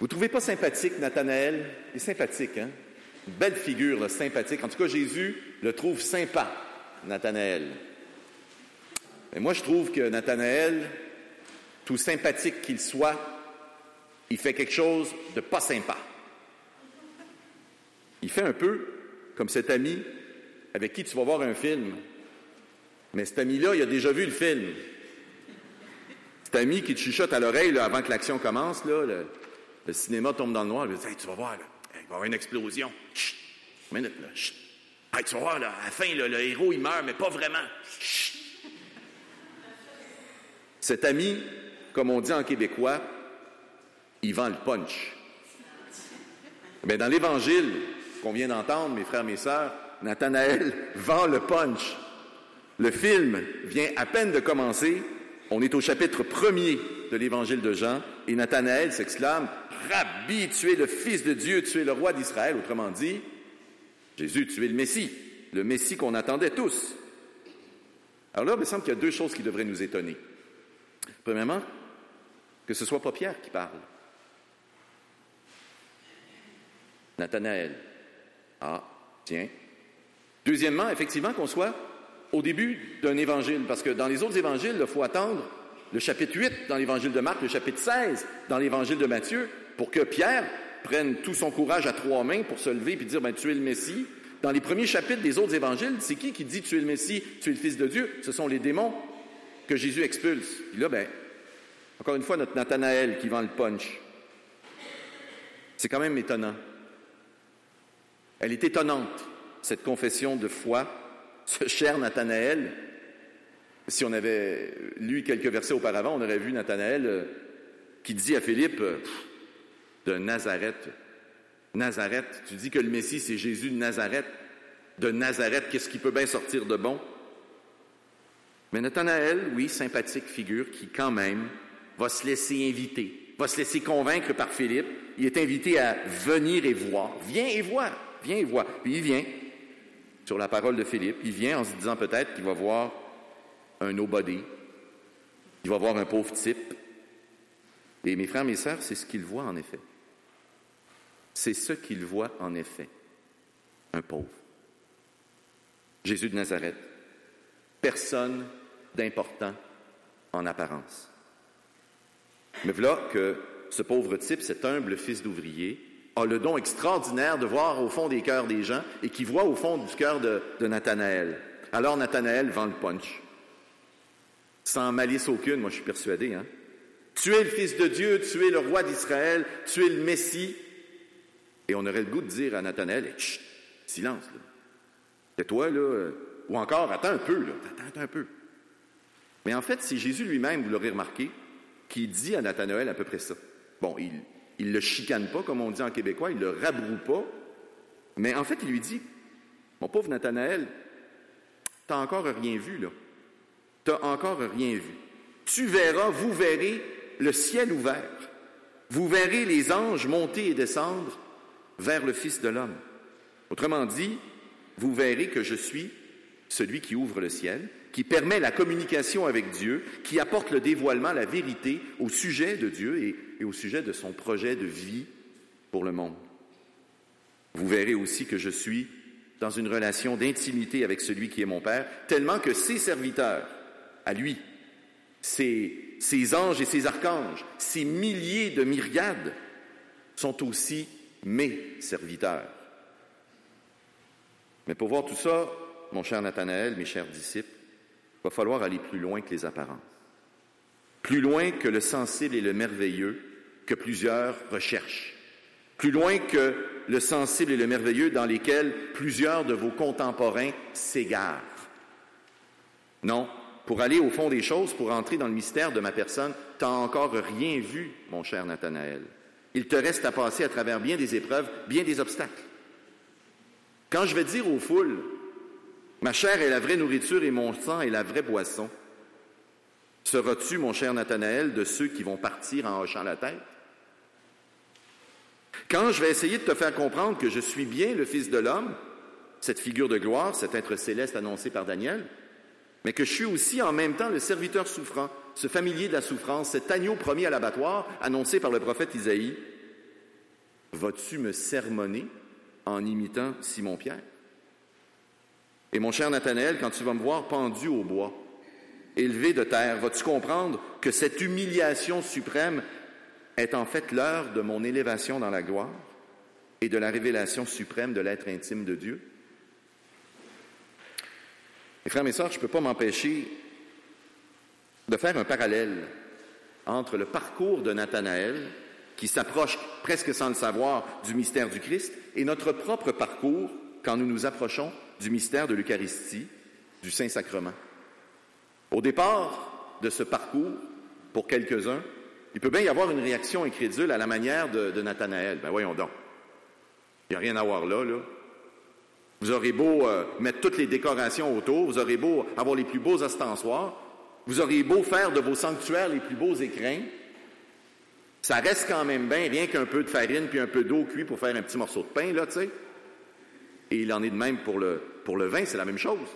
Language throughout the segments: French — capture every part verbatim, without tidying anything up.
Vous trouvez pas sympathique, Nathanaël? Il est sympathique, hein? Une belle figure, là, sympathique. En tout cas, Jésus le trouve sympa, Nathanaël. Mais moi, je trouve que Nathanaël, tout sympathique qu'il soit, il fait quelque chose de pas sympa. Il fait un peu comme cet ami avec qui tu vas voir un film. Mais cet ami-là, il a déjà vu le film. Cet ami qui te chuchote à l'oreille là, avant que l'action commence, là, le, le cinéma tombe dans le noir, il dit hey, « Tu vas voir, là, il va y avoir une explosion. Chut, une minute, là. Chut. Hey, tu vas voir, là, à la fin, là, le héros, il meurt, mais pas vraiment. Chut. » Cet ami, comme on dit en québécois, il vend le punch. Bien, dans l'Évangile qu'on vient d'entendre, mes frères, mes sœurs, Nathanaël vend le punch. Le film vient à peine de commencer. On est au chapitre premier de l'Évangile de Jean et Nathanaël s'exclame « Rabbi, tu es le Fils de Dieu, tu es le roi d'Israël. » Autrement dit, Jésus, tu es le Messie, le Messie qu'on attendait tous. Alors là, il me semble qu'il y a deux choses qui devraient nous étonner. Premièrement, que ce soit pas Pierre qui parle. Nathanaël. Ah, tiens. Deuxièmement, effectivement, qu'on soit au début d'un évangile, parce que dans les autres évangiles, il faut attendre le chapitre huit dans l'évangile de Marc, le chapitre seize dans l'évangile de Matthieu, pour que Pierre prenne tout son courage à trois mains pour se lever et dire, ben, tu es le Messie. Dans les premiers chapitres des autres évangiles, c'est qui qui dit tu es le Messie, tu es le Fils de Dieu? Ce sont les démons que Jésus expulse. Puis là, ben, encore une fois, notre Nathanaël qui vend le punch. C'est quand même étonnant. Elle est étonnante, cette confession de foi, ce cher Nathanaël. Si on avait lu quelques versets auparavant, on aurait vu Nathanaël euh, qui dit à Philippe, euh, de Nazareth, Nazareth, tu dis que le Messie c'est Jésus de Nazareth, de Nazareth, qu'est-ce qui peut bien sortir de bon? Mais Nathanaël, oui, sympathique figure qui quand même va se laisser inviter, va se laisser convaincre par Philippe, il est invité à venir et voir, viens et vois, viens et vois, puis il vient. Sur la parole de Philippe, il vient en se disant peut-être qu'il va voir un nobody, il va voir un pauvre type. Et mes frères, mes sœurs, c'est ce qu'il voit en effet. C'est ce qu'il voit en effet, un pauvre. Jésus de Nazareth, personne d'important en apparence. Mais voilà que ce pauvre type, cet humble fils d'ouvrier, a le don extraordinaire de voir au fond des cœurs des gens et qui voit au fond du cœur de, de Nathanaël. Alors Nathanaël vend le punch. Sans malice aucune, moi je suis persuadé. Hein? Tu es le Fils de Dieu, tu es le roi d'Israël, tu es le Messie. Et on aurait le goût de dire à Nathanaël, hey, chut, silence, là. Tais-toi, là. Euh, ou encore, attends un peu, là. Attends, attends un peu. Mais en fait, c'est Jésus lui-même, vous l'aurez remarqué, qui dit à Nathanaël à peu près ça. Bon, il Il le chicane pas, comme on dit en québécois, il le rabroue pas, mais en fait, il lui dit, mon pauvre Nathanaël, t'as encore rien vu, là. T'as encore rien vu. Tu verras, vous verrez le ciel ouvert. Vous verrez les anges monter et descendre vers le Fils de l'homme. Autrement dit, vous verrez que je suis celui qui ouvre le ciel, qui permet la communication avec Dieu, qui apporte le dévoilement, la vérité au sujet de Dieu et, et au sujet de son projet de vie pour le monde. Vous verrez aussi que je suis dans une relation d'intimité avec celui qui est mon Père, tellement que ses serviteurs, à lui, ses, ses anges et ses archanges, ses milliers de myriades, sont aussi mes serviteurs. Mais pour voir tout ça, mon cher Nathanaël, mes chers disciples, il va falloir aller plus loin que les apparences. Plus loin que le sensible et le merveilleux que plusieurs recherchent. Plus loin que le sensible et le merveilleux dans lesquels plusieurs de vos contemporains s'égarent. Non, pour aller au fond des choses, pour entrer dans le mystère de ma personne, tu n'as encore rien vu, mon cher Nathanaël. Il te reste à passer à travers bien des épreuves, bien des obstacles. Quand je vais dire aux foules, ma chair est la vraie nourriture et mon sang est la vraie boisson, seras-tu, mon cher Nathanaël, de ceux qui vont partir en hochant la tête? Quand je vais essayer de te faire comprendre que je suis bien le Fils de l'homme, cette figure de gloire, cet être céleste annoncé par Daniel, mais que je suis aussi en même temps le serviteur souffrant, ce familier de la souffrance, cet agneau promis à l'abattoir, annoncé par le prophète Isaïe, vas-tu me sermonner en imitant Simon-Pierre? Et mon cher Nathanaël, quand tu vas me voir pendu au bois, élevé de terre, vas-tu comprendre que cette humiliation suprême est en fait l'heure de mon élévation dans la gloire et de la révélation suprême de l'être intime de Dieu? Mes frères et sœurs, je ne peux pas m'empêcher de faire un parallèle entre le parcours de Nathanaël, qui s'approche presque sans le savoir du mystère du Christ, et notre propre parcours quand nous nous approchons du mystère de l'Eucharistie, du Saint-Sacrement. Au départ de ce parcours, pour quelques-uns, il peut bien y avoir une réaction incrédule à la manière de, de Nathanaël. Ben voyons donc, il n'y a rien à voir là, là. Vous aurez beau euh, mettre toutes les décorations autour, vous aurez beau avoir les plus beaux ostensoirs, vous aurez beau faire de vos sanctuaires les plus beaux écrins, ça reste quand même bien, rien qu'un peu de farine puis un peu d'eau cuite pour faire un petit morceau de pain, là, tu sais. Et il en est de même pour le, pour le vin, c'est la même chose.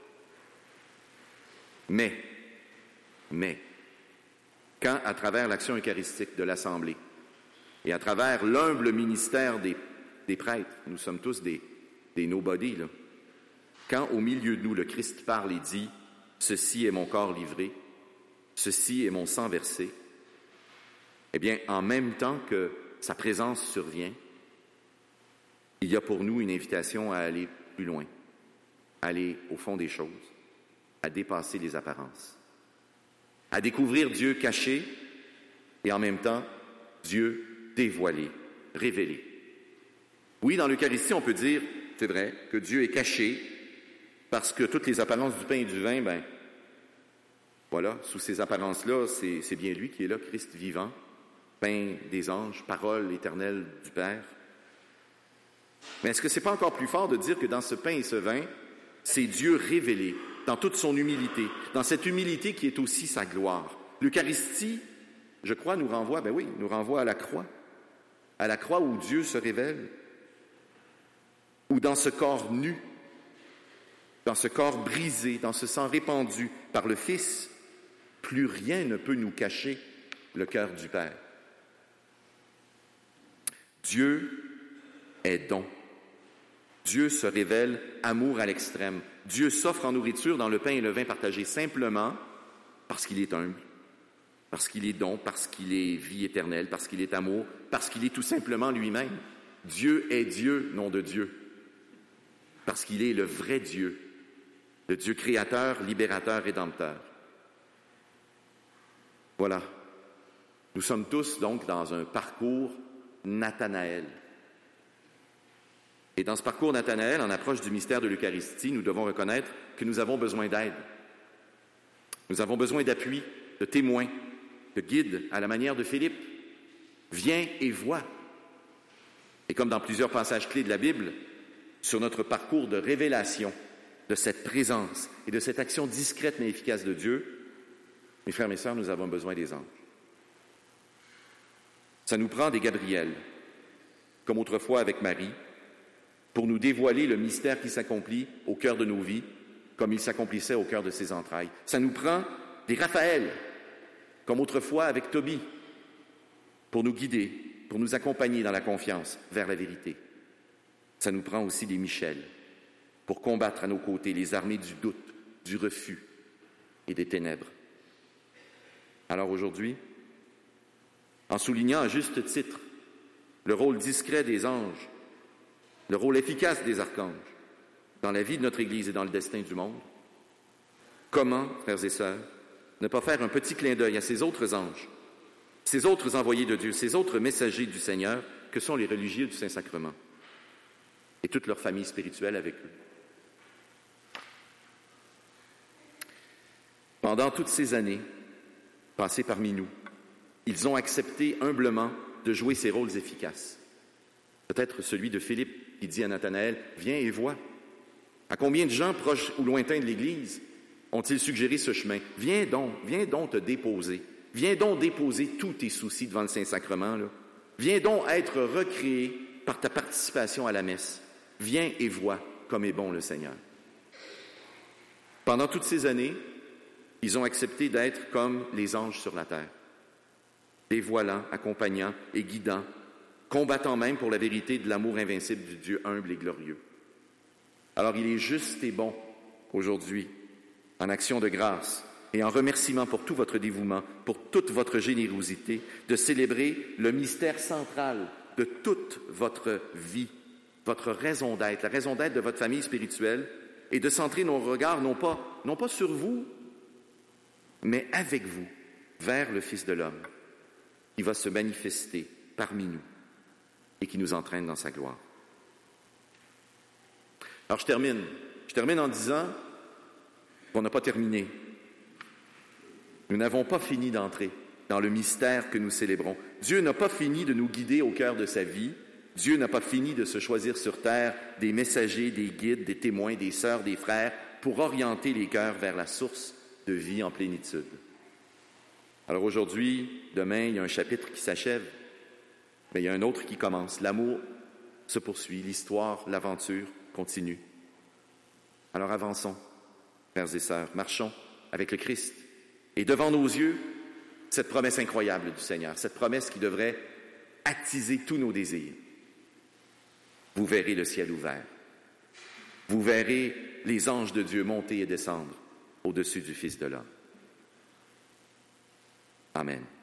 Mais, mais, quand à travers l'action eucharistique de l'Assemblée et à travers l'humble ministère des, des prêtres, nous sommes tous des, des nobody, là, quand au milieu de nous le Christ parle et dit « Ceci est mon corps livré, ceci est mon sang versé », eh bien, en même temps que sa présence survient, il y a pour nous une invitation à aller plus loin, à aller au fond des choses, à dépasser les apparences, à découvrir Dieu caché et en même temps Dieu dévoilé, révélé. Oui, dans l'Eucharistie, on peut dire, c'est vrai, que Dieu est caché parce que toutes les apparences du pain et du vin, ben voilà, sous ces apparences-là, c'est, c'est bien lui qui est là, Christ vivant, pain des anges, parole éternelle du Père. Mais est-ce que c'est pas encore plus fort de dire que dans ce pain et ce vin, c'est Dieu révélé, dans toute son humilité, dans cette humilité qui est aussi sa gloire? L'Eucharistie, je crois, nous renvoie, ben oui, nous renvoie à la croix, à la croix où Dieu se révèle, où dans ce corps nu, dans ce corps brisé, dans ce sang répandu par le Fils, plus rien ne peut nous cacher le cœur du Père. Dieu est don. Dieu se révèle amour à l'extrême. Dieu s'offre en nourriture dans le pain et le vin partagés simplement parce qu'il est humble, parce qu'il est don, parce qu'il est vie éternelle, parce qu'il est amour, parce qu'il est tout simplement lui-même. Dieu est Dieu, nom de Dieu, parce qu'il est le vrai Dieu, le Dieu créateur, libérateur, rédempteur. Voilà. Nous sommes tous donc dans un parcours Nathanaël. Et dans ce parcours Nathanaël, en approche du mystère de l'Eucharistie, nous devons reconnaître que nous avons besoin d'aide. Nous avons besoin d'appui, de témoins, de guides, à la manière de Philippe. Viens et vois. Et comme dans plusieurs passages clés de la Bible, sur notre parcours de révélation de cette présence et de cette action discrète mais efficace de Dieu, mes frères et mes sœurs, nous avons besoin des anges. Ça nous prend des Gabriels, comme autrefois avec Marie, pour nous dévoiler le mystère qui s'accomplit au cœur de nos vies, comme il s'accomplissait au cœur de ses entrailles. Ça nous prend des Raphaël, comme autrefois avec Tobie, pour nous guider, pour nous accompagner dans la confiance vers la vérité. Ça nous prend aussi des Michel, pour combattre à nos côtés les armées du doute, du refus et des ténèbres. Alors aujourd'hui, en soulignant à juste titre le rôle discret des anges, le rôle efficace des archanges dans la vie de notre Église et dans le destin du monde, comment, frères et sœurs, ne pas faire un petit clin d'œil à ces autres anges, ces autres envoyés de Dieu, ces autres messagers du Seigneur que sont les religieux du Saint-Sacrement et toute leur famille spirituelle avec eux. Pendant toutes ces années passées parmi nous, ils ont accepté humblement de jouer ces rôles efficaces. Peut-être celui de Philippe qui dit à Nathanaël « Viens et vois ». À combien de gens proches ou lointains de l'Église ont-ils suggéré ce chemin? Viens donc, viens donc te déposer. Viens donc déposer tous tes soucis devant le Saint-Sacrement. Là. Viens donc être recréé par ta participation à la messe. Viens et vois comme est bon le Seigneur. Pendant toutes ces années, ils ont accepté d'être comme les anges sur la terre, dévoilant, accompagnant et guidant, combattant même pour la vérité de l'amour invincible du Dieu humble et glorieux. Alors il est juste et bon aujourd'hui, en action de grâce et en remerciement pour tout votre dévouement, pour toute votre générosité, de célébrer le mystère central de toute votre vie, votre raison d'être, la raison d'être de votre famille spirituelle, et de centrer nos regards non pas, non pas sur vous, mais avec vous, vers le Fils de l'homme, qui va se manifester parmi nous et qui nous entraîne dans sa gloire. Alors je termine. Je termine en disant qu'on n'a pas terminé. Nous n'avons pas fini d'entrer dans le mystère que nous célébrons. Dieu n'a pas fini de nous guider au cœur de sa vie. Dieu n'a pas fini de se choisir sur terre des messagers, des guides, des témoins, des sœurs, des frères, pour orienter les cœurs vers la source de vie en plénitude. Alors aujourd'hui, demain, il y a un chapitre qui s'achève, mais il y a un autre qui commence. L'amour se poursuit, l'histoire, l'aventure continue. Alors avançons, frères et sœurs, marchons avec le Christ. Et devant nos yeux, cette promesse incroyable du Seigneur, cette promesse qui devrait attiser tous nos désirs. Vous verrez le ciel ouvert. Vous verrez les anges de Dieu monter et descendre au-dessus du Fils de l'homme. Amen.